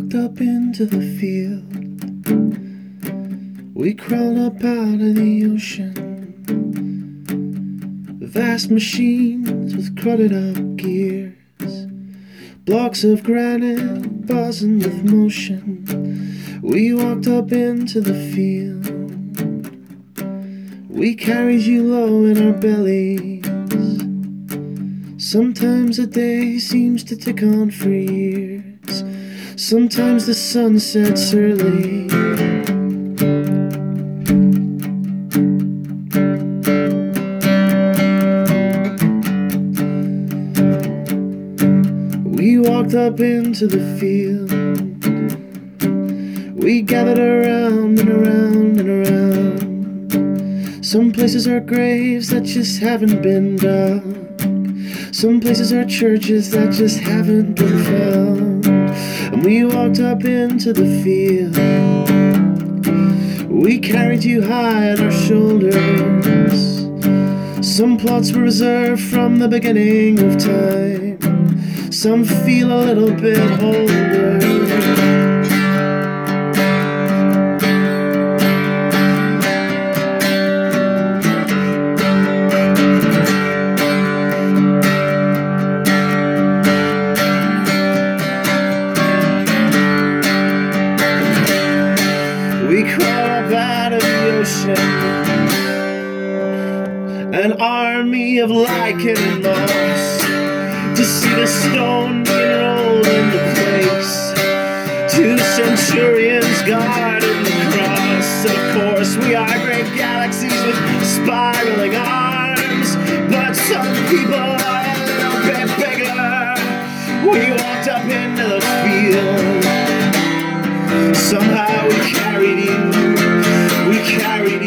walked up into the field. We crawled up out of the ocean. Vast machines with crudded up gears, blocks of granite buzzing with motion. We walked up into the field. We carried you low in our bellies. Sometimes a day seems to tick on for years. Sometimes the sun sets early. We walked up into the field. We gathered around and around and around. Some places are graves that just haven't been dug. Some places are churches that just haven't been found. And we walked up into the field. We carried you high on our shoulders. Some plots were reserved from the beginning of time. Some feel a little bit older. We crawl up out of the ocean, an army of lichen and moss, to see the stone being rolled into place, to the centurions guarding the cross. Of course, we are great galaxies with spiraling arms, but some people are a little bit bigger. We walked up into the field. Somehow we carried you, we carried